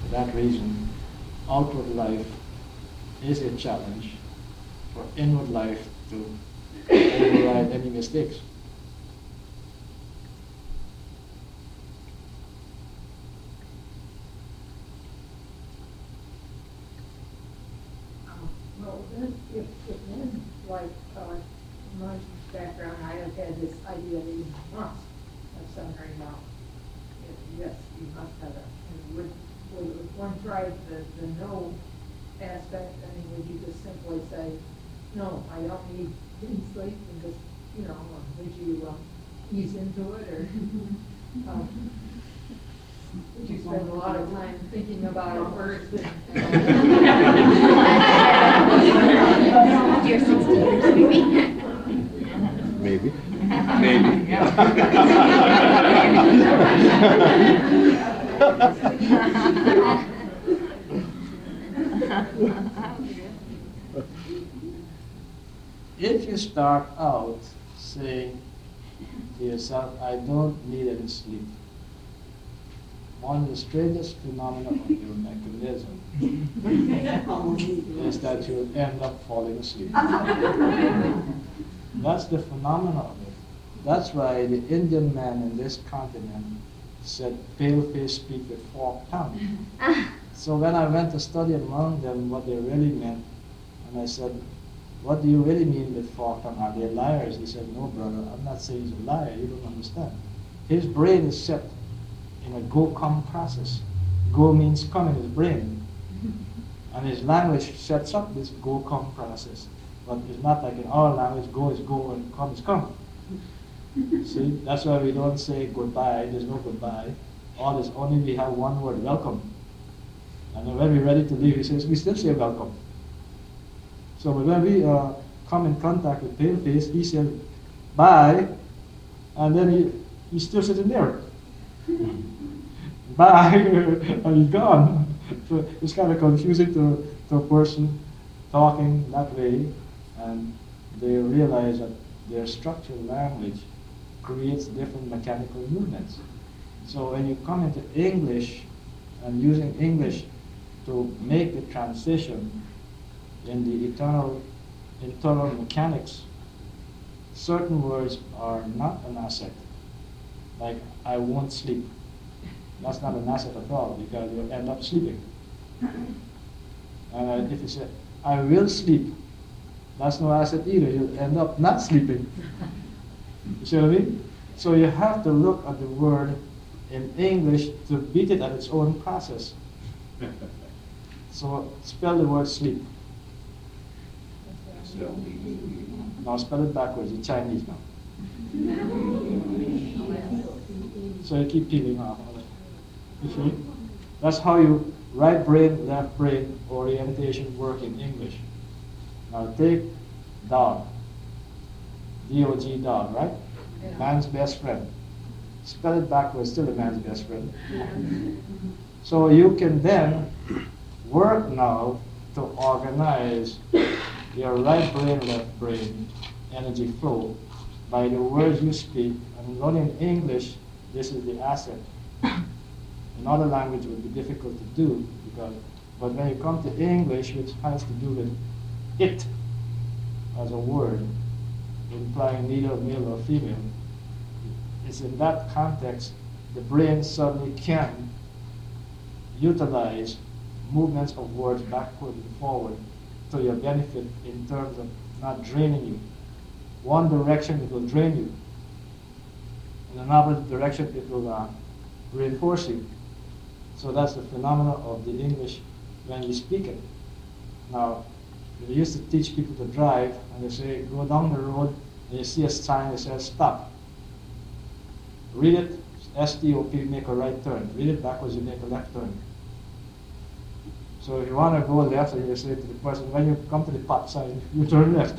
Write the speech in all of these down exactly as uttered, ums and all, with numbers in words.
that reason, outward life is a challenge for inward life to override any mistakes. Well, then, if, if then, like, uh, my background, I have had this idea that you must have some kind of knowledge. Yes, you must have it. And would, would if one tried the, the no aspect, I mean, would you just simply say, no, I don't need any sleep, and just, you know, uh, would you um, ease into it, or um, would you spend a lot of time thinking about it first? You're sixty years, maybe. Maybe. Maybe. If you start out saying to yourself, I don't need any sleep, one of the strangest phenomena of your mechanism is that you'll end up falling asleep. That's the phenomena of it. That's why the Indian man in this continent said, pale face speak with forked tongue. So when I went to study among them what they really meant, and I said, what do you really mean with forked tongue? Are they liars? He said, no, brother, I'm not saying he's a liar. You don't understand. His brain is set in a go-come process. Go means come in his brain. And his language sets up this go-come process. But it's not like in our language, go is go and come is come. See, that's why we don't say goodbye. There's no goodbye. All is only we have one word, welcome. And then when we're ready to leave, he says, we still say welcome. So when we uh, come in contact with Paleface, he said, bye, and then he, he's still sitting there. Bye, and he's gone. So it's kind of confusing to, to a person talking that way, and they realize that their structural language creates different mechanical movements. So when you come into English and using English to make the transition in the eternal internal mechanics, certain words are not an asset. Like, I won't sleep. That's not an asset at all, because you'll end up sleeping. And uh, if you say, I will sleep, that's no asset either. You'll end up not sleeping. You see what I mean? So you have to look at the word in English to beat it at its own process. So spell the word sleep. Now spell it backwards, it's Chinese now. So you keep peeling off. You see? That's how you right brain, left brain orientation work in English. Now take dog. D O G, dog, right? Yeah. Man's best friend. Spell it backwards, still a man's best friend. So you can then work now to organize your right brain, left brain energy flow by the words you speak. And only in English, this is the asset. In other language it would be difficult to do, because, but when you come to English, which has to do with it as a word, implying neither male or female, it's in that context the brain suddenly can utilize movements of words backward and forward to your benefit in terms of not draining you. One direction it will drain you. In another direction it will uh, reinforce you. So that's the phenomena of the English when you speak it. Now, we used to teach people to drive, and they say, go down the road, and you see a sign that says stop. Read it, S T O P, make a right turn. Read it backwards, you make a left turn. So if you want to go left, and you say to the person, when you come to the pop sign, you turn left.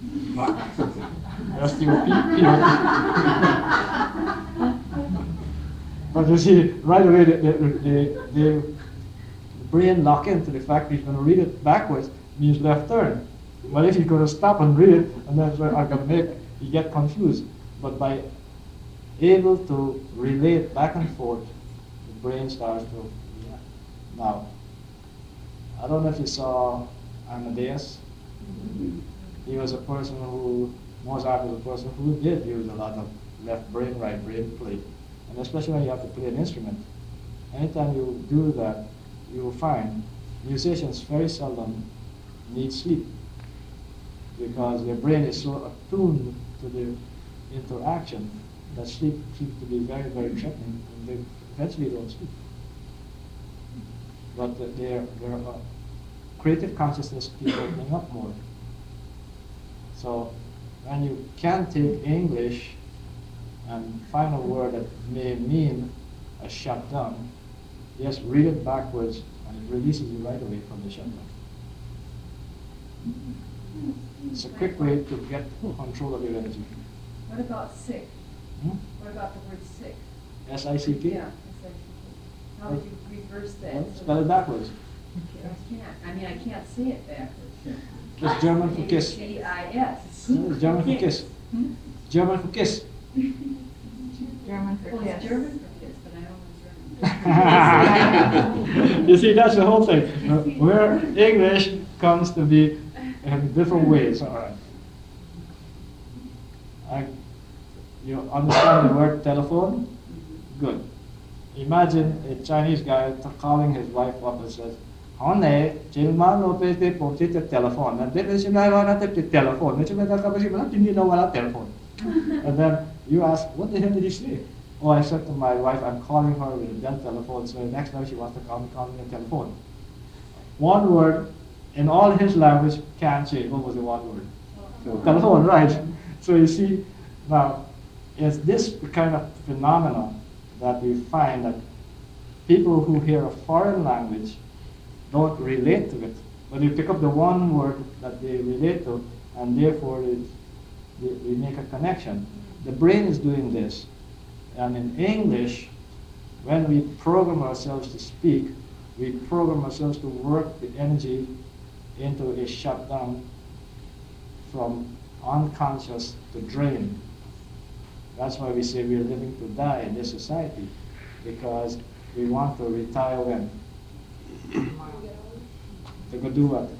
S T O P, P O P. But you see, right away, the, the, the, the brain lock into the fact that you're going to read it backwards means left turn. But if you're going to stop and read it, and then I can make, you get confused. But by able to relate back and forth, the brain starts to react. Now, I don't know if you saw Amadeus. Mm-hmm. He was a person who, Mozart was a person who did use a lot of left brain, right brain play. And especially when you have to play an instrument. Anytime you do that, you will find musicians very seldom need sleep because their brain is so attuned to the interaction that sleep seems to be very, very threatening, and they eventually don't sleep. But uh, their, their uh, creative consciousness keeps opening up more. So when you can take English and find a word that may mean a shutdown, just read it backwards and it releases you right away from the shutdown. It's a quick way to get control of your energy. What about sick? Hmm? What about the word sick? S I C K? Yeah, S I C K. How would you reverse that? Well, so spell it backwards. I can't. I mean, I can't say it backwards. It's German for kiss. C I S. It's German for kiss. Hmm? German for kiss. German for Well, it's kiss. German for kiss, but I don't know German. You see, that's the whole thing. Uh, Where English comes to be in different ways. All right. I, you understand the word telephone? Good. Imagine a Chinese guy t- calling his wife up and says, "Honey, Chilman Lopez de Pontite telephone. And then she never the telephone. telephone." And then you ask, what the hell did he say? Oh, I said to my wife, I'm calling her with a Dell telephone, so next time she wants to call me, call me a telephone. One word in all his language can't change. What was the one word? So, telephone, right. So you see, now, it's this kind of phenomenon that we find that people who hear a foreign language don't relate to it, but you pick up the one word that they relate to, and therefore it, they, we make a connection. The brain is doing this, and in English, when we program ourselves to speak, we program ourselves to work the energy into a shutdown from unconscious to drain. That's why we say we are living to die in this society, because we want to retire when? To go do what?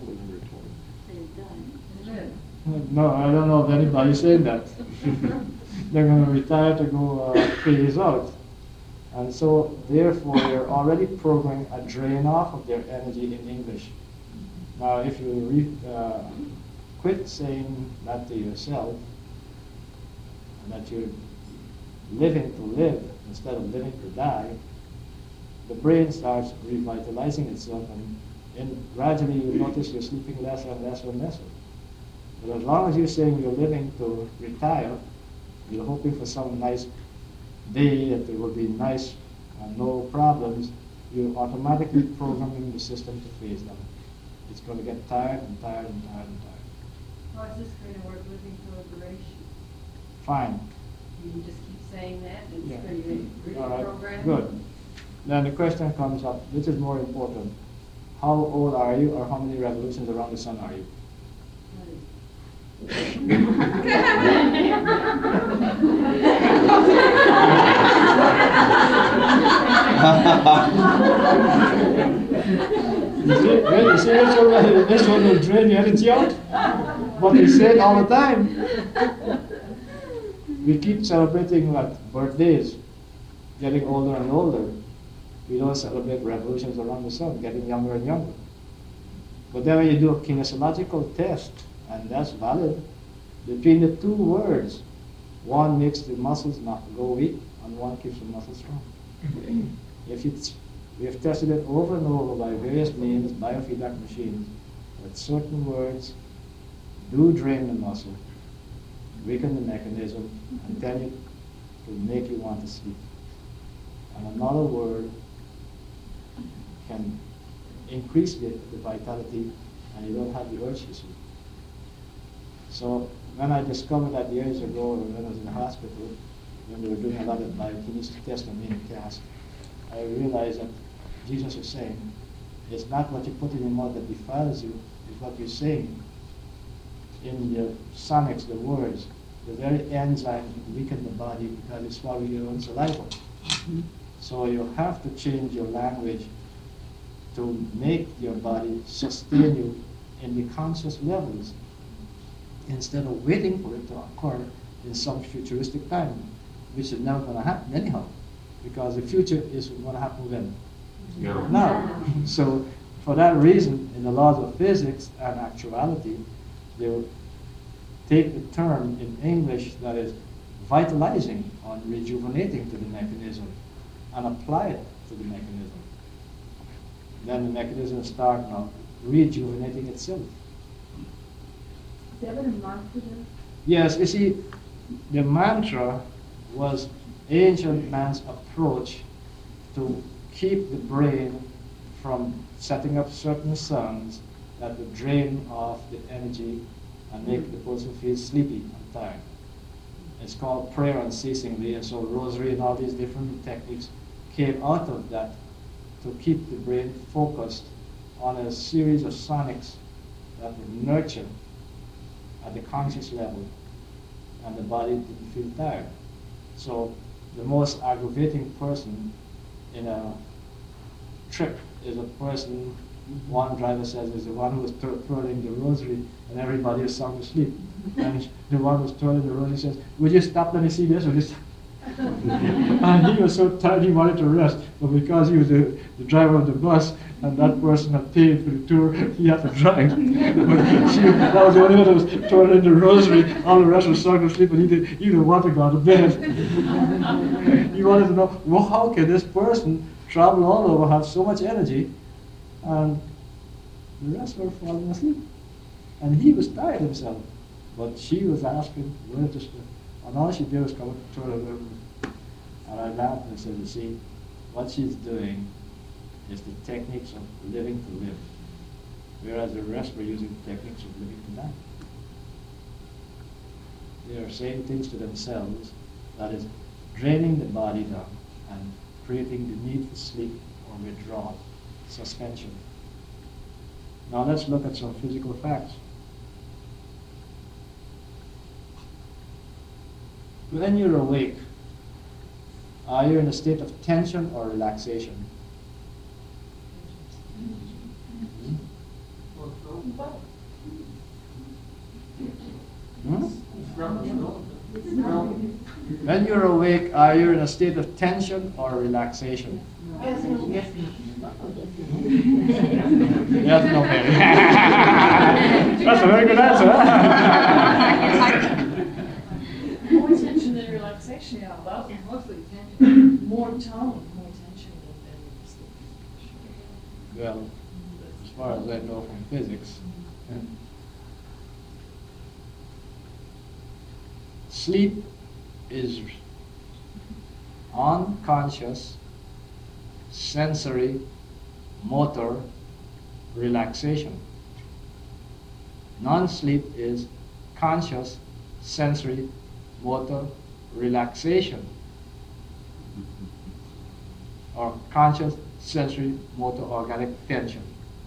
No, I don't know if anybody's saying that. They're going to retire to go uh, phase out. And so, therefore, they're already programming a drain off of their energy in English. Now, if you re- uh, quit saying that to yourself, and that you're living to live instead of living to die, the brain starts revitalizing itself, and, and gradually you notice you're sleeping less and less and less. But as long as you're saying you're living to retire, you're hoping for some nice day that there will be nice and no problems, you're automatically programming the system to phase down. It's going to get tired and tired and tired and tired. How is this going to work living to liberation? Fine. You just keep saying that, and Yeah. it's going to be All right, programmed? good. Then the question comes up, which is more important? How old are you, or how many revolutions around the sun are you? You see, well, you see this one, this one will drain your energy out? But we say it all the time. We keep celebrating what? Birthdays, getting older and older. We don't celebrate revolutions around the sun, getting younger and younger. But then when you do a kinesiological test, and that's valid, between the two words, one makes the muscles not go weak, and one keeps the muscles strong. If it's, we have tested it over and over by various means, biofeedback machines, that certain words do drain the muscle, weaken the mechanism, and tend you to make you want to sleep. And another word can increase the, the vitality, and you don't have the urge to sleep. So when I discovered that years ago, when I was in the hospital, when we were doing a lot of biokinesis tests on me in class, I realized that Jesus was saying, it's not what you put in your mouth that defiles you, it's what you're saying. In the sonics, the words, the very enzymes weaken the body because you swallow your own saliva. Mm-hmm. So you have to change your language to make your body sustain you in the conscious levels instead of waiting for it to occur in some futuristic time, which is never going to happen anyhow, because the future is going to happen when? Yeah. Now. So for that reason, in the laws of physics and actuality, they will take the term in English that is vitalizing or rejuvenating to the mechanism and apply it to the mechanism. Then the mechanism starts now rejuvenating itself. Is that what a mantra is? Yes, you see, the mantra was ancient man's approach to keep the brain from setting up certain sounds that would drain off the energy and make the person feel sleepy and tired. It's called prayer unceasingly, and so rosary and all these different techniques came out of that to keep the brain focused on a series of sonics that would nurture at the conscious level, and the body didn't feel tired. So the most aggravating person in a trip is a person, one driver says, is the one who was tur- twirling the rosary and everybody is sound asleep. And the one who was twirling the rosary says, would you stop, let me see this? Or this? And he was so tired he wanted to rest, but because he was the, the driver of the bus and that person had paid for the tour, he had to drive. But she, that was the only one that was twirling the rosary, all the rest was sound asleep, and he, did, he didn't want to go to bed. He wanted to know, well, how can this person travel all over, have so much energy, and the rest were falling asleep. And he was tired himself, but she was asking where to sleep. And all she did was come up to her room. And I laughed and said, you see, what she's doing is the techniques of living to live, whereas the rest were using the techniques of living to die. They are saying things to themselves that is draining the body down and creating the need for sleep or withdrawal, suspension. Now let's look at some physical facts. When you're awake, are you in a state of tension or relaxation? Hmm? When you're awake, are you in a state of tension or relaxation? Yes, yes. Yes, no, baby. That's a very good answer. More tension than relaxation. Yeah, well, mostly tension. More tone, more tension than sleep. Well, as far as I know from physics, sleep is unconscious, sensory, motor relaxation. Non-sleep is conscious, sensory, motor relaxation, or conscious, sensory, motor, organic tension.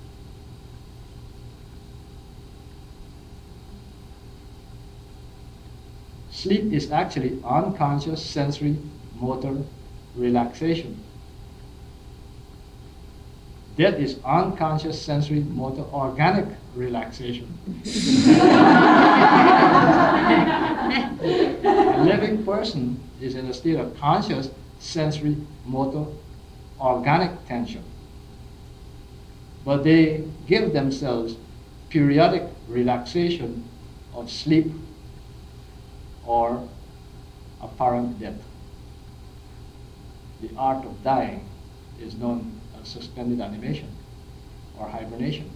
Sleep is actually unconscious, sensory, motor relaxation. That is unconscious, sensory, motor, organic relaxation. A living person is in a state of conscious, sensory, motor, organic tension. But they give themselves periodic relaxation of sleep or apparent death. The art of dying is known as suspended animation or hibernation.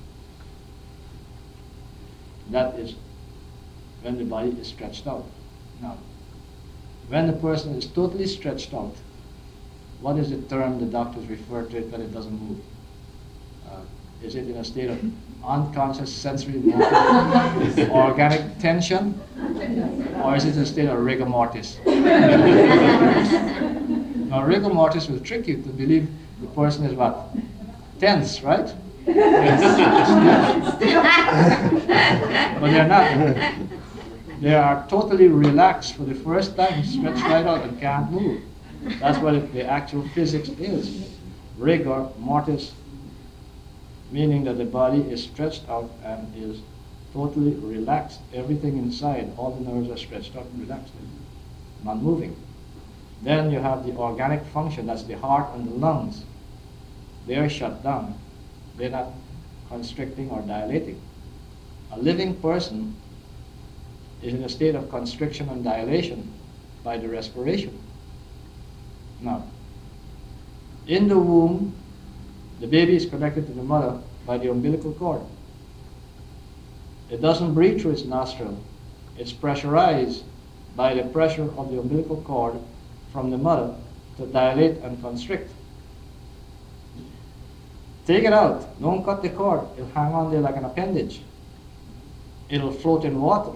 That is when the body is stretched out. Now, when the person is totally stretched out, what is the term the doctors refer to it when it doesn't move? Uh, is it in a state of unconscious sensory motor organic tension, or is it in a state of rigor mortis? Now, rigor mortis will trick you to believe the person is what? Tense, right? Yes. But they're not. They are totally relaxed for the first time, stretched right out and can't move. That's what it, the actual physics is. Rigor mortis meaning that the body is stretched out and is totally relaxed. Everything inside, all the nerves are stretched out and relaxed, not moving. Then you have the organic function, that's the heart and the lungs. They are shut down. They're not constricting or dilating. A living person is in a state of constriction and dilation by the respiration. Now, in the womb, the baby is connected to the mother by the umbilical cord. It doesn't breathe through its nostril. It's pressurized by the pressure of the umbilical cord from the mother to dilate and constrict. Take it out. Don't cut the cord. It'll hang on there like an appendage. It'll float in water.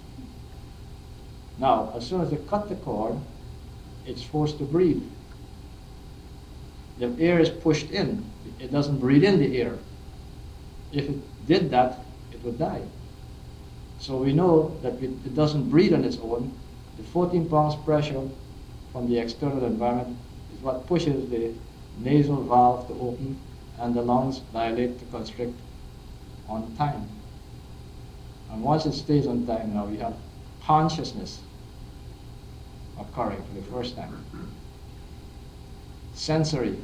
Now, as soon as you cut the cord, it's forced to breathe. The air is pushed in. It doesn't breathe in the air. If it did that, it would die. So we know that it doesn't breathe on its own. The fourteen pounds pressure from the external environment is what pushes the nasal valve to open and the lungs dilate to constrict on time. And once it stays on time, now we have consciousness occurring for the first time. Sensory,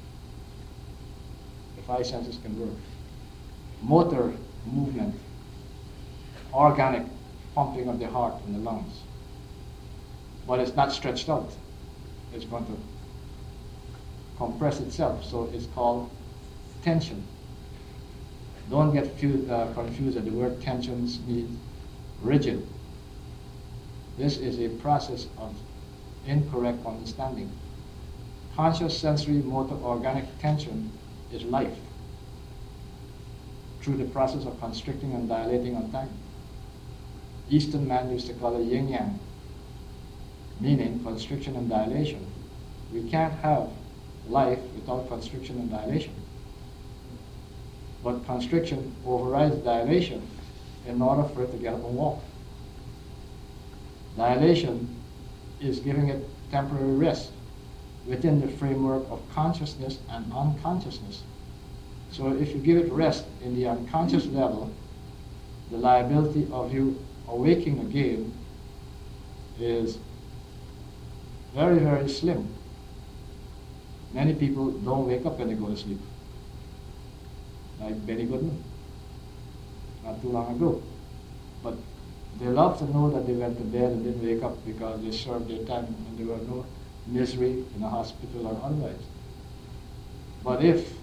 the five senses can work. Motor movement, organic pumping of the heart and the lungs. But it's not stretched out. It's going to compress itself, so it's called tension. Don't get few, uh, confused that the word tensions means rigid. This is a process of incorrect understanding. Conscious sensory motor organic tension is life through the process of constricting and dilating on time. Eastern man used to call it yin-yang, meaning constriction and dilation. We can't have life without constriction and dilation. But constriction overrides dilation in order for it to get up and walk. Dilation is giving it temporary rest within the framework of consciousness and unconsciousness. So if you give it rest in the unconscious level, the liability of you awaking again is very, very slim. Many people don't wake up when they go to sleep. Like Benny Goodman, not too long ago. But they love to know that they went to bed and didn't wake up because they served their time and there was no misery in a hospital or otherwise. But if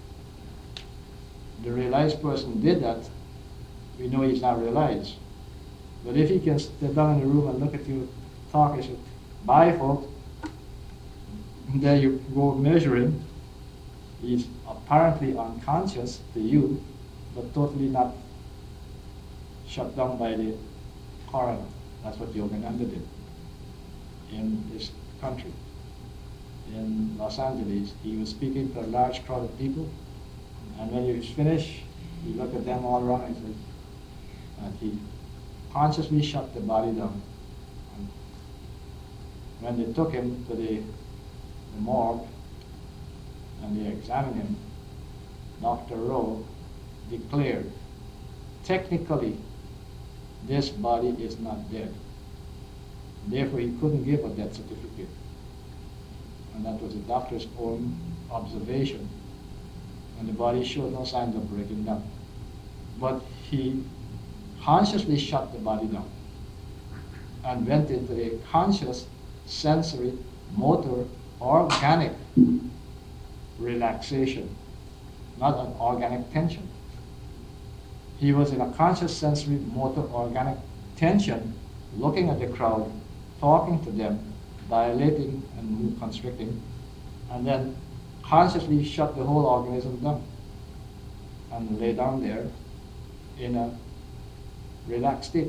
the realized person did that, we know he's not realized. But if he can sit down in the room and look at you, talk, and say, bye folks, and then you go measure him, he's apparently unconscious to you, but totally not shut down by the coroner. That's what Yogananda did in this country. In Los Angeles, he was speaking to a large crowd of people, and when he was finished, he looked at them all around and said, and he consciously shut the body down. And when they took him to the, the morgue and they examined him, Doctor Rowe declared, technically, this body is not dead. Therefore, he couldn't give a death certificate. And that was the doctor's own observation. And the body showed no signs of breaking down. But he consciously shut the body down and went into a conscious, sensory, motor, organic relaxation, not an organic tension. He was in a conscious, sensory, motor, organic tension, looking at the crowd, talking to them, dilating and constricting, and then consciously shut the whole organism down and lay down there in a relaxed state.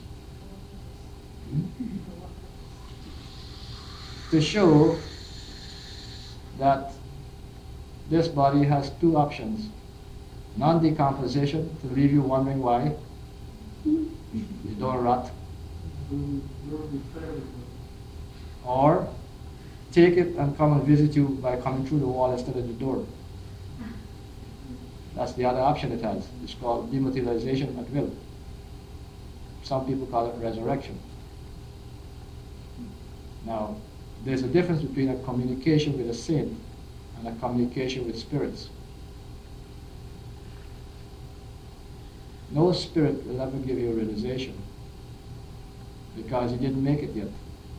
Hmm? To show that this body has two options. Non-decomposition, to leave you wondering why you don't rot. Or take it and come and visit you by coming through the wall instead of the door. That's the other option it has. It's called dematerialization at will. Some people call it resurrection. Now, there's a difference between a communication with a saint and a communication with spirits. No spirit will ever give you realization because you didn't make it yet.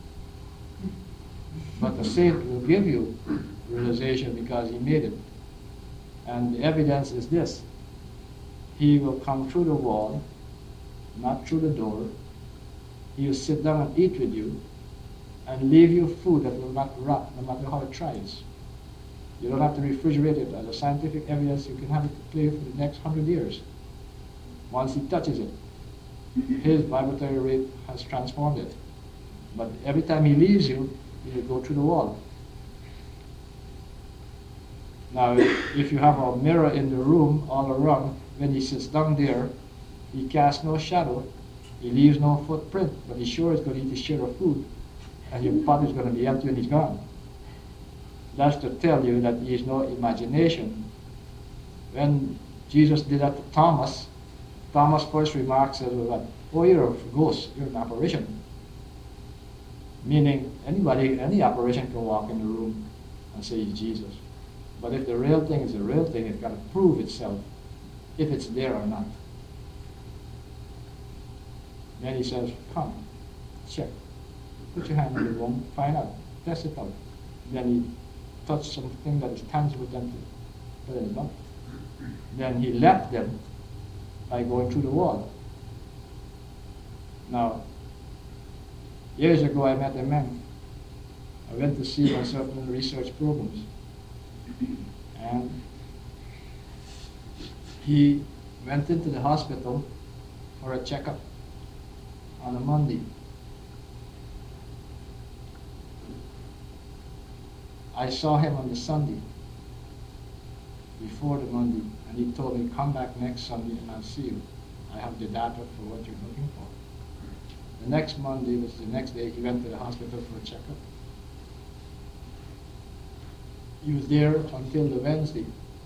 But the saint will give you realization because he made it. And the evidence is this. He will come through the wall, not through the door. He will sit down and eat with you and leave you food that will not rot no matter how it tries. You don't have to refrigerate it. As a scientific evidence, you can have it to play for the next hundred years. Once he touches it, his vibratory rate has transformed it. But every time he leaves you, he will go through the wall. Now, if you have a mirror in the room all around, when he sits down there, he casts no shadow, he leaves no footprint, but he sure is going to eat his share of food, and your pot is going to be empty when he's gone. That's to tell you that he has no imagination. When Jesus did that to Thomas, Thomas' first remark says, well, oh, you're a ghost, you're an apparition. Meaning, anybody, any apparition can walk in the room and say he's Jesus. But if the real thing is the real thing, it's got to prove itself, if it's there or not. Then he says, come, check. Put your hand in the room, find out, test it out. Then he touched something that is tangible them to put in his mouth. Then he left them by going through the wall. Now, years ago I met a man. I went to see him on certain research programs. And he went into the hospital for a checkup on a Monday. I saw him on the Sunday, before the Monday, and he told me, come back next Sunday and I'll see you. I have the data for what you're looking for. The next Monday was the next day he went to the hospital for a checkup. He was there until the Wednesday.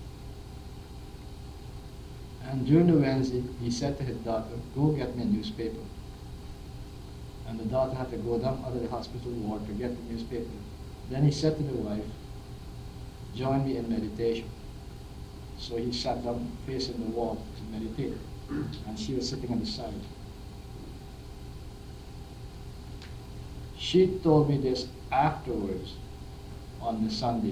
And during the Wednesday, he said to his daughter, go get me a newspaper. And the daughter had to go down out of the hospital ward to get the newspaper. Then he said to the wife, join me in meditation. So he sat down facing the wall to meditate. And she was sitting on the side. She told me this afterwards on the Sunday.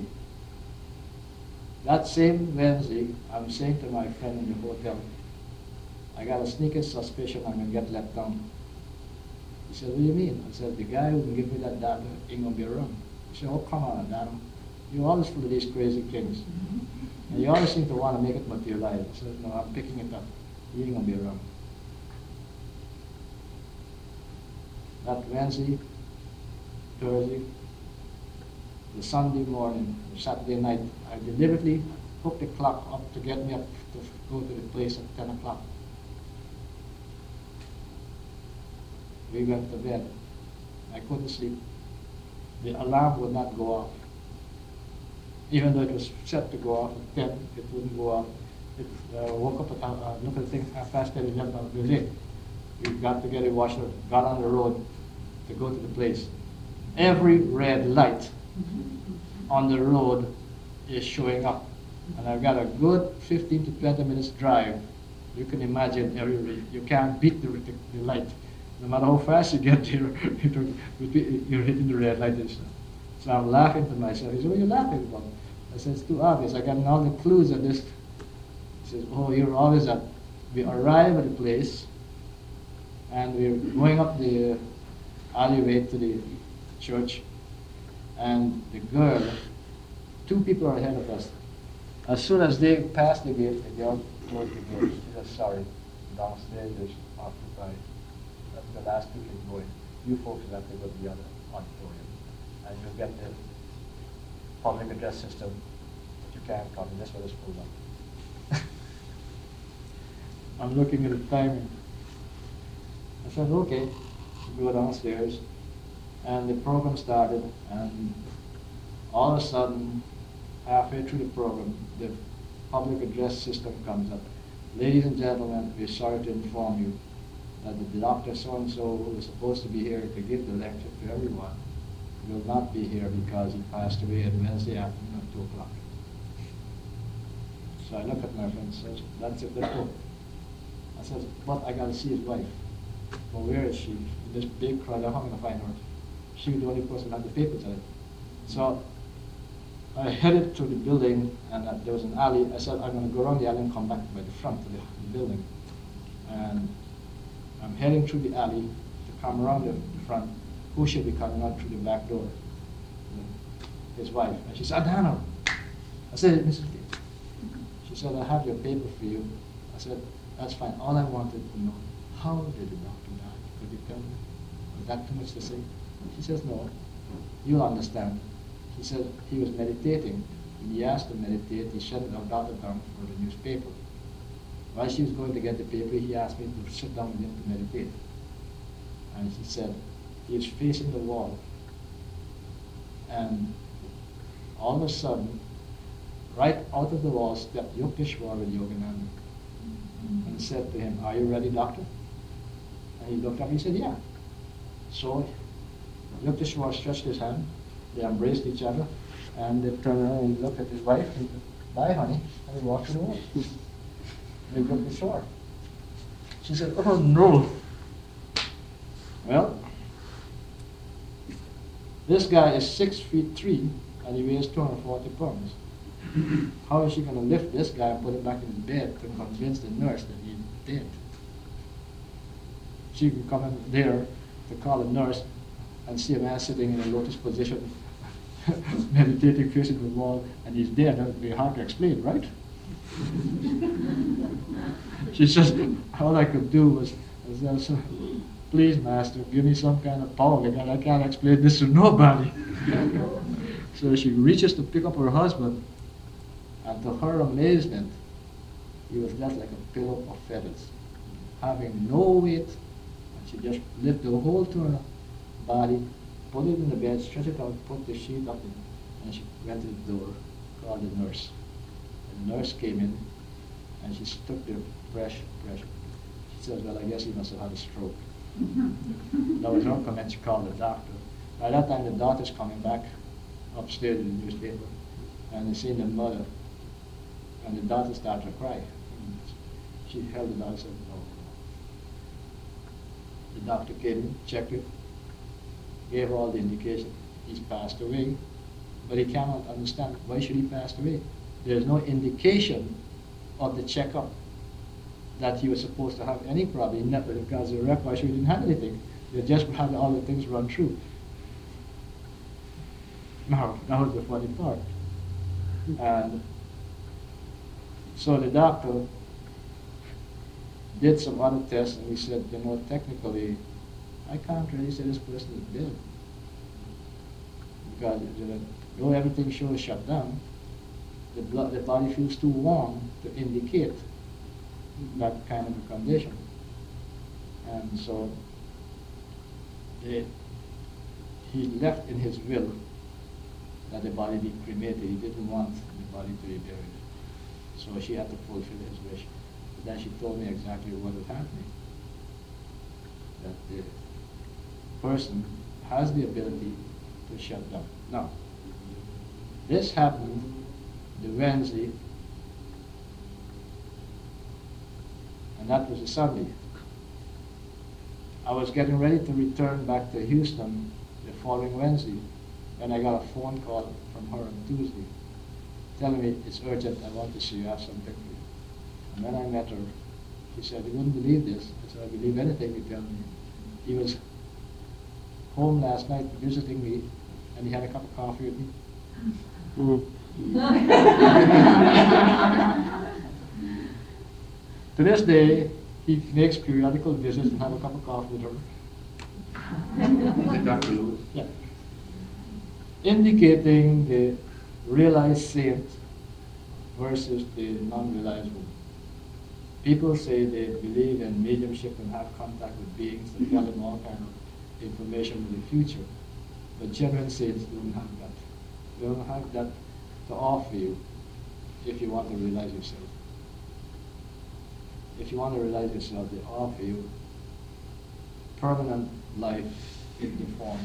That same Wednesday, I'm saying to my friend in the hotel, I got a sneaking suspicion I'm going to get let down. He said, what do you mean? I said, the guy who can give me that data ain't going to be around. He said, oh, come on, Adam. You're always full of these crazy things. And you always seem to want to make it materialize. I said, no, I'm picking it up. He ain't going to be around. That Wednesday, Thursday, the Sunday morning, the Saturday night, I deliberately hooked the clock up to get me up to go to the place at ten o'clock. We went to bed. I couldn't sleep. The alarm would not go off. Even though it was set to go off at ten, it wouldn't go off. It uh, woke up at, uh, look at the thing, half past ten, eleven, it was it. We got together, washed up, got on the road to go to the place. Every red light on the road is showing up. And I've got a good fifteen to twenty minutes drive. You can imagine, every you can't beat the, the, the light. No matter how fast you get there, you're hitting the red light and stuff. So I'm laughing to myself. He said, what are you laughing about? I said, it's too obvious. I got all the clues of this. He says, oh, you're always at, we arrive at the place, and we're going up the alleyway to the church, and the girl, two people are ahead of us. As soon as they pass the gate, the girl closed the gate. She said, sorry, downstairs is occupied. That's the last two can go in. You folks will have to go to the other auditorium. And you'll get the public address system, but you can't come. That's what it's pulled up. I'm looking at the timing. I said, okay, we go downstairs. And the program started, and all of a sudden, halfway through the program, the public address system comes up. Ladies and gentlemen, we're sorry to inform you that the doctor so-and-so who was supposed to be here to give the lecture to everyone will not be here because he passed away on Wednesday afternoon at two o'clock. So I look at my friend and says, that's it, let's go. I says, but I got to see his wife. Well, where is she? In this big crowd, I'm not going to find her. She was the only person who had the papers on it. So I headed to the building, and uh, there was an alley. I said, I'm going to go around the alley and come back by the front of the, the building. And I'm heading through the alley to come around the, the front. Who should be coming out through the back door? His wife. And she said, Adano. I said, Missus Lee. She said, I have your paper for you. I said, that's fine. All I wanted to know, how did the doctor die? Could you tell me? Was that too much to say? She says, no. You'll understand. She said he was meditating. When he asked to meditate, he shut our daughter down for the newspaper. While she was going to get the paper, he asked me to sit down with him to meditate. And she said, he was facing the wall. And all of a sudden, right out of the wall stepped Yukteswar with Yogananda and said to him, are you ready, doctor? And he looked up and he said, yeah. So Yukteswar stretched his hand, they embraced each other, and they turned around and looked at his wife and said, bye, honey, and he walked to the wall. They looked ashore. She said, oh no. Well, this guy is six feet three and he weighs two hundred forty pounds. How is she going to lift this guy and put him back in his bed to convince the nurse that he's dead? She can come in there to call a nurse and see a man sitting in a lotus position, meditating, facing the wall, and he's dead. That would be hard to explain, right? She says, all I could do was, was uh, please, Master, give me some kind of power because I can't explain this to nobody. So she reaches to pick up her husband, and to her amazement, he was just like a pillow of feathers, having no weight. And she just lifted the whole to her body, put it in the bed, stretched it out, put the sheet up in, and she went to the door, called the nurse. And the nurse came in, and she took the fresh pressure. She said, well, I guess he must have had a stroke. That was her comment. She called the doctor. By that time, the daughter's coming back upstairs in the newspaper, and they seen the mother, and the daughter started to cry. And she held the daughter and said, no, no. The doctor came in, checked it, gave her all the indication. He's passed away, but he cannot understand why should he pass away. There's no indication of the checkup that he was supposed to have any problem. He never, because the rep, why should he didn't have anything? They just had all the things run through. Now, that was the funny part. And so the doctor did some other tests, and he said, you know, technically, I can't really say this person is dead. Because though everything shows shut down, the, blood, the body feels too warm to indicate that kind of a condition. And so they, he left in his will that the body be cremated. He didn't want the body to be buried. So she had to fulfill his wish. But then she told me exactly what was happening. That the person has the ability to shut down. Now, this happened the Wednesday, and that was a Sunday. I was getting ready to return back to Houston the following Wednesday, and I got a phone call from her on Tuesday telling me, it's urgent, I want to see you, I have something for you. And when I met her, she said, you wouldn't believe this. I said, I believe anything you tell me. He was home last night visiting me, and he had a cup of coffee with me. Mm. To this day, he makes periodical visits and have a cup of coffee with her. Doctor Lewis? Yeah. Indicating the realized saint versus the non-realized one. People say they believe in mediumship and have contact with beings that tell them all kind of information of the future. But genuine saints don't have that. They don't have that to offer you. if you want to realize yourself. If you want to realize yourself, they offer you permanent life in the form.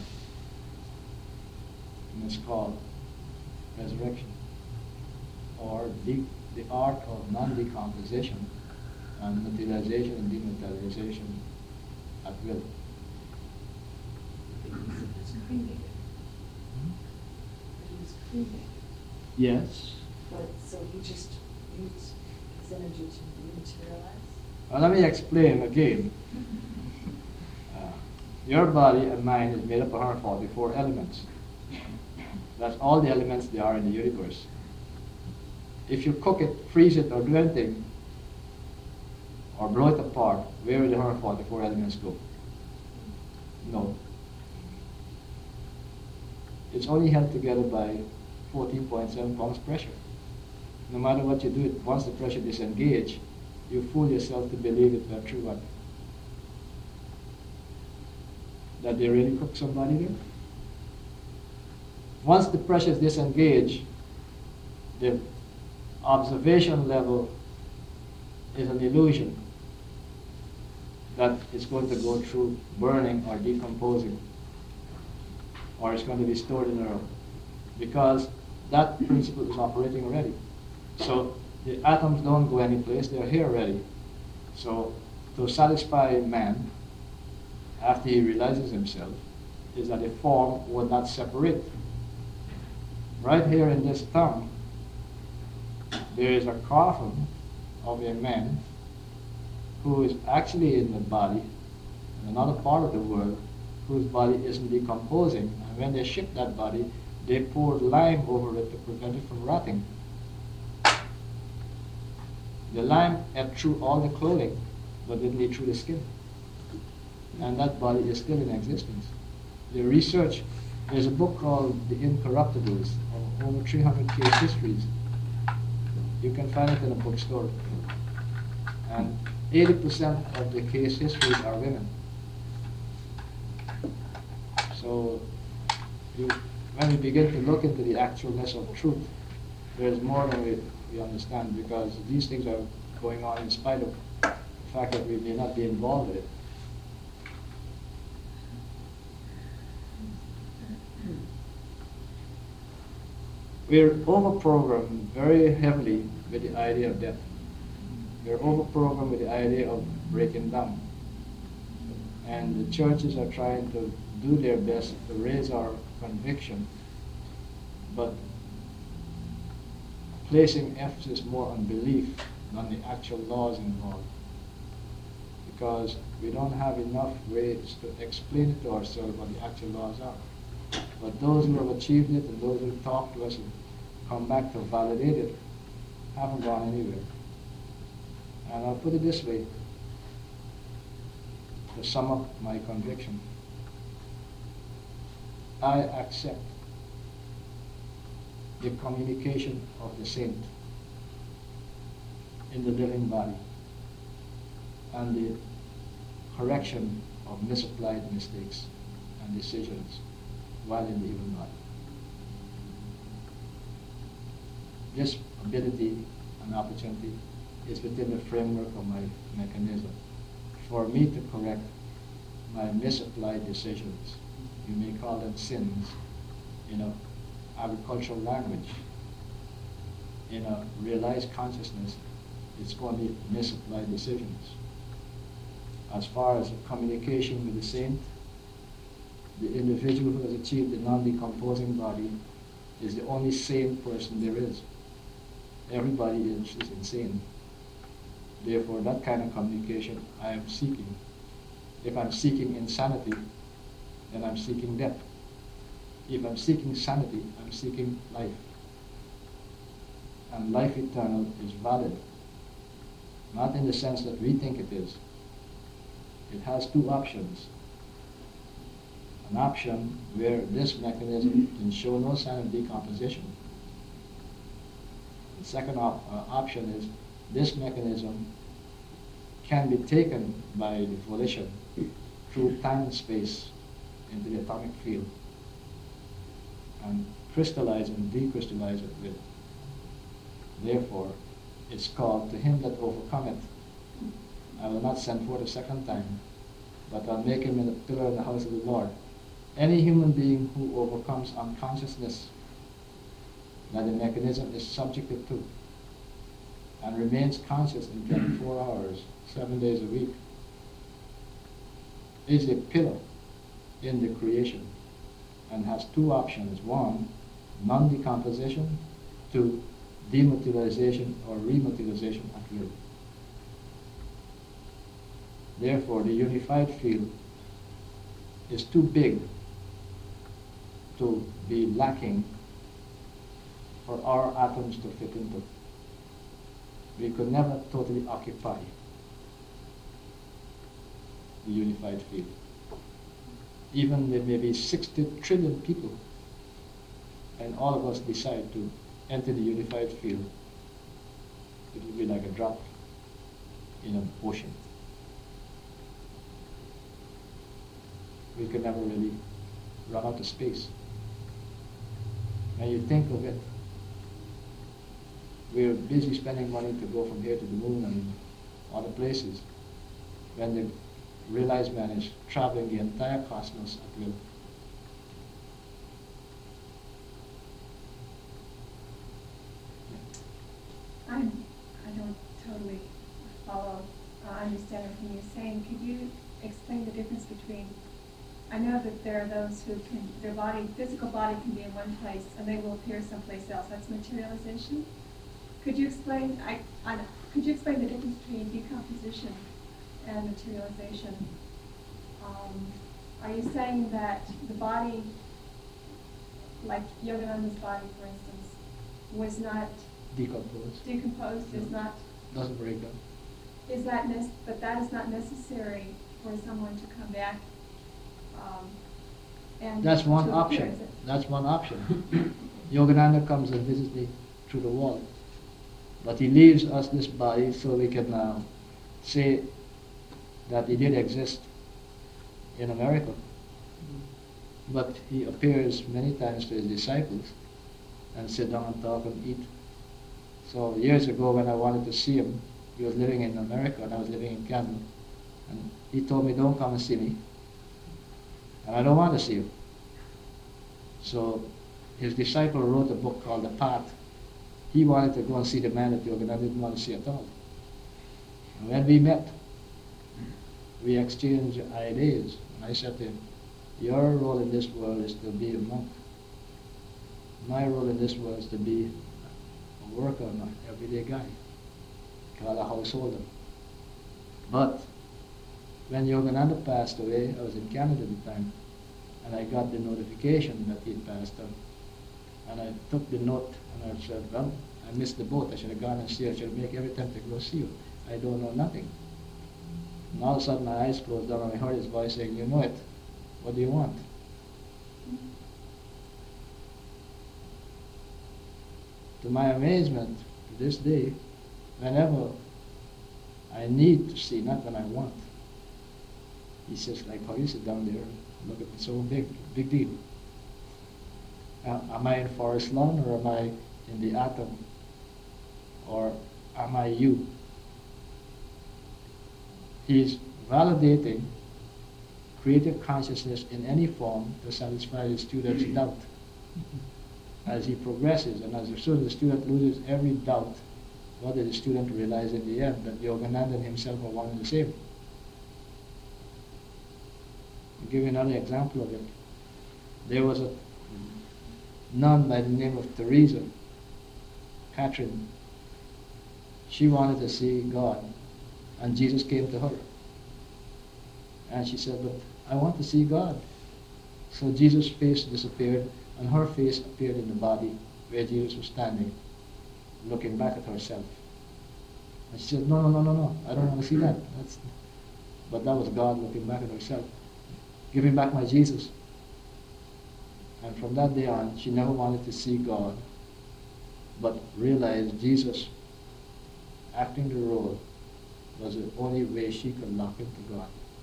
And it's called resurrection, or the, the art of non-decomposition and materialization and dematerialization at will. It's created. Hmm? It was created. Yes. But, so he just used his energy to dematerialize? Well, let me explain again. Uh, your body and mind is made up of one hundred forty-four elements. That's all the elements there are in the universe. If you cook it, freeze it, or do anything, or blow it apart, where will the one hundred forty-four elements go? No. It's only held together by fourteen point seven pounds pressure. No matter what you do, once the pressure disengages, you fool yourself to believe it were true what? That they really cook somebody there? Once the pressure is disengaged, the observation level is an illusion that it's going to go through burning or decomposing, or it's going to be stored in earth, because that principle is operating already. So the atoms don't go anyplace, they're here already. So to satisfy man, after he realizes himself, is that a form would not separate. Right here in this tongue, there is a coffin of a man who is actually in the body, in another part of the world, whose body isn't decomposing. And when they ship that body, they poured lime over it to prevent it from rotting. The lime ate through all the clothing, but didn't eat through the skin. And that body is still in existence. The research, there's a book called The Incorruptibles, of over three hundred case histories. You can find it in a bookstore. And eighty percent of the case histories are women. So you, when we begin to look into the actualness of truth, there's more than we, we understand, because these things are going on in spite of the fact that we may not be involved with it. We're over-programmed very heavily with the idea of death. We're over-programmed with the idea of breaking down. And the churches are trying to do their best to raise our conviction, but placing emphasis more on belief than the actual laws involved. Because we don't have enough ways to explain it to ourselves what the actual laws are. But those who have achieved it and those who talk to us and come back to validate it haven't gone anywhere. And I'll put it this way, to sum up my conviction. I accept the communication of the saint in the living body and the correction of misapplied mistakes and decisions while in the evil body. This ability and opportunity is within the framework of my mechanism for me to correct my misapplied decisions. You may call them sins in a agricultural language. In a realized consciousness, it's going to be misapplied decisions. As far as communication with the saint, the individual who has achieved the non-decomposing body is the only sane person there is. Everybody is, is insane. Therefore, that kind of communication I am seeking. If I'm seeking insanity, then I'm seeking death. If I'm seeking sanity, I'm seeking life. And life eternal is valid. Not in the sense that we think it is. It has two options. An option where this mechanism can show no sign of decomposition. The second op uh, option is this mechanism can be taken by the volition through time and space into the atomic field and crystallize and decrystallize it with Therefore, it's called, to him that overcometh, I will not send forth a second time, but I'll make him in a pillar in the house of the Lord. Any human being who overcomes unconsciousness that the mechanism is subjected to and remains conscious in twenty-four hours, seven days a week, is a pillar in the creation and has two options. One, non-decomposition. Two, dematerialization or rematerialization at will. Therefore, the unified field is too big to be lacking for our atoms to fit into. We could never totally occupy the unified field. Even there may be sixty trillion people and all of us decide to enter the unified field, it will be like a drop in an ocean. We could never really run out of space. When you think of it, we're busy spending money to go from here to the moon and other places, when the realized man is traveling the entire cosmos at will. I'm, I don't totally follow, uh, understand everything you're saying. Could you explain the difference between, I know that there are those who can, their body, physical body can be in one place and they will appear someplace else. That's materialization. Could you explain, I, I, could you explain the difference between decomposition and materialization? Um, are you saying that the body, like Yogananda's body, for instance, was not Decomposed. decomposed, is No. not, Doesn't break down. is that nec- but that is not necessary for someone to come back, um, and That's one to appear, option. is it? That's one option. Yogananda comes and visits me through the wall. But he leaves us this body so we can uh, say that he did exist in America. But he appears many times to his disciples and sit down and talk and eat. So years ago when I wanted to see him, he was living in America and I was living in Canada. And he told me, don't come and see me. And I don't want to see you. So his disciple wrote a book called The Path. He wanted to go and see the man that Yogananda didn't want to see at all. And when we met, we exchanged ideas. And I said to him, your role in this world is to be a monk. My role in this world is to be a worker, an everyday guy, called a householder. But when Yogananda passed away, I was in Canada at the time, and I got the notification that he had passed on. And I took the note and I said, well, I missed the boat. I should have gone and see you. I should make every attempt to go see you. I don't know nothing. And all of a sudden my eyes closed down and I heard his voice saying, you know it. What do you want? To my amazement, to this day, whenever I need to see, not when I want, he says, like how you sit down there and look at me, so big, big deal. Uh, am I in Forest Lawn or am I in the atom? Or am I you? He's validating creative consciousness in any form to satisfy the student's doubt. As he progresses and as soon as the student loses every doubt, what does the student realize in the end? That Yogananda and himself are one and the same. I'll give you another example of it. There was a nun by the name of Teresa, Catherine. She wanted to see God, and Jesus came to her. And she said, but I want to see God. So Jesus' face disappeared, and her face appeared in the body where Jesus was standing, looking back at herself. And she said, no, no, no, no, no, I don't want to see that. That's... But that was God looking back at herself. Give me back my Jesus. And from that day on, she never wanted to see God, but realized Jesus acting the role was the only way she could lock into God.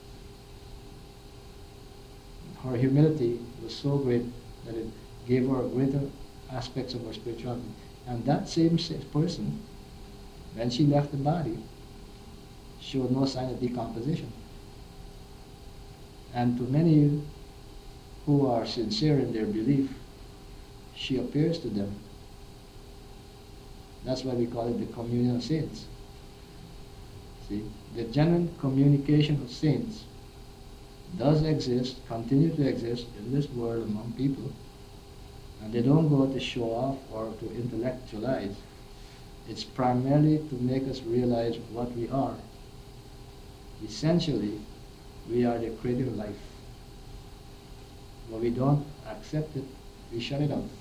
Her humility was so great that it gave her greater aspects of her spirituality. And that same sa- person, when she left the body, showed no sign of decomposition. And to many who are sincere in their belief, she appears to them. That's why we call it the communion of saints. See, the genuine communication of saints does exist, continue to exist in this world among people, and they don't go to show off or to intellectualize. It's primarily to make us realize what we are. Essentially, we are the creative life. When we don't accept it, we shut it out.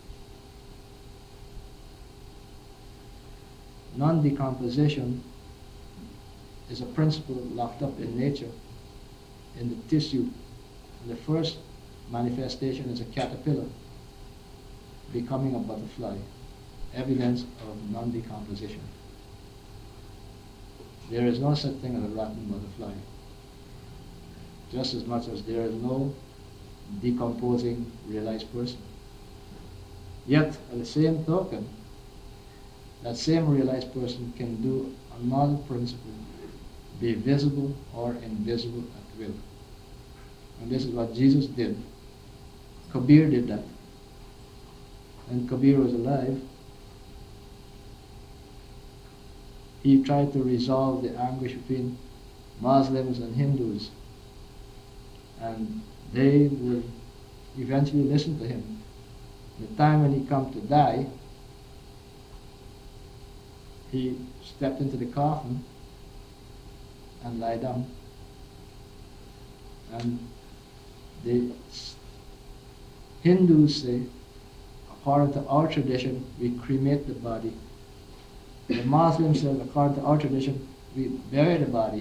Non-decomposition is a principle locked up in nature, in the tissue. And the first manifestation is a caterpillar becoming a butterfly, evidence of non-decomposition. There is no such thing as a rotten butterfly, just as much as there is no decomposing realized person. Yet, at the same token, that same realized person can do another principle, be visible or invisible at will. And this is what Jesus did. Kabir did that. And Kabir was alive. He tried to resolve the anguish between Muslims and Hindus. And they would eventually listen to him. The time when he come to die, he stepped into the coffin and lie down. And the Hindus say, according to our tradition, we cremate the body. The Muslims say, according to our tradition, we bury the body.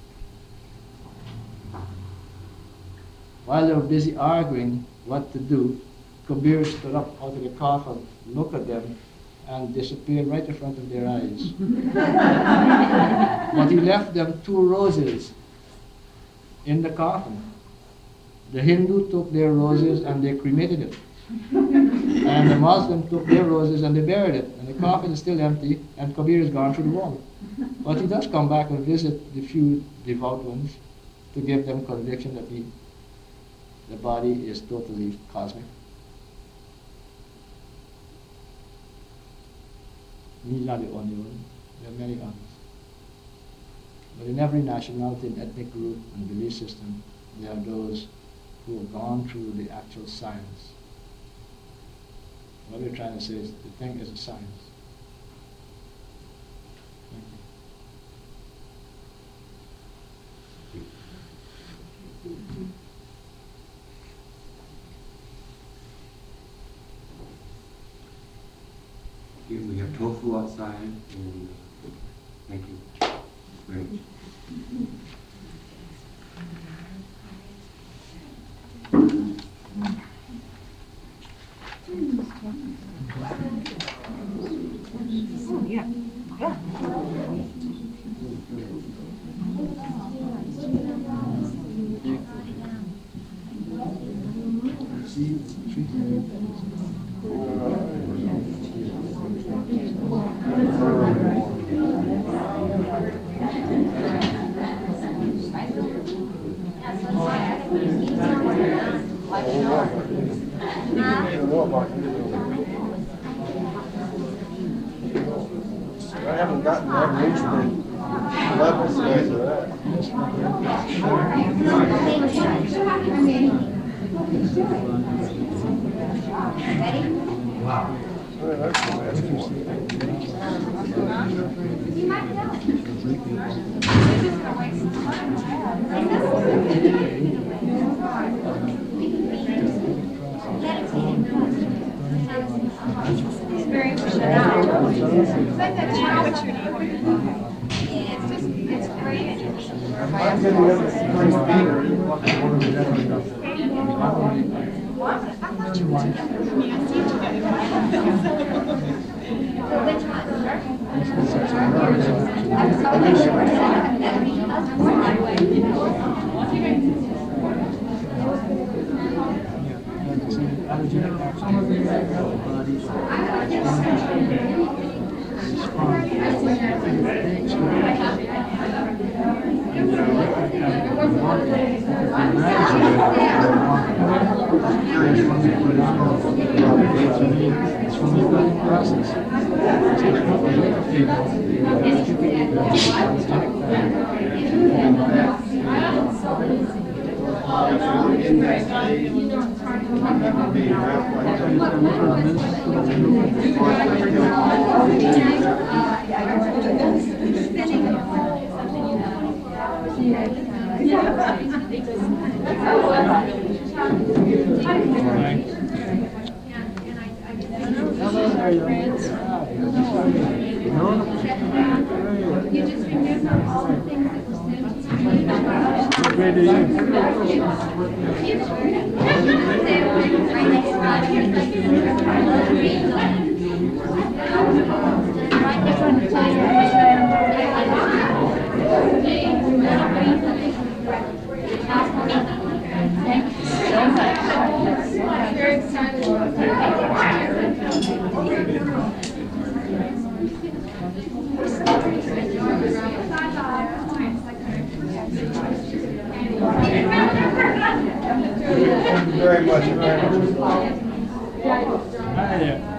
While they were busy arguing what to do, Kabir stood up out of the coffin, looked at them, and disappeared right in front of their eyes. But he left them two roses in the coffin. The Hindu took their roses and they cremated it. And the Muslim took their roses and they buried it. And the coffin is still empty and Kabir is gone through the wall. But he does come back and visit the few devout ones to give them conviction that he, the body is totally cosmic. He's not the only one. There are many others. But in every nationality and ethnic group and belief system, there are those who have gone through the actual science. What we're trying to say is the thing is a science. Thank you. We have tofu outside, and uh, thank you. Great. I haven't gotten that reached the levels you guys are at. Wow. Oh, that's the best one. It's very shut out. It's like that geometry. Yeah, it's just, it's great. I'm getting rid of the first beater. What? I thought you were together. Yeah, I see you together. Which one? Allergy reaction in the body. from the learning process. So the more we look at people, we educate them, protect You just remember all the things that were said to you. What grade are you? Very excited about Thank you very much, very much. Hi there.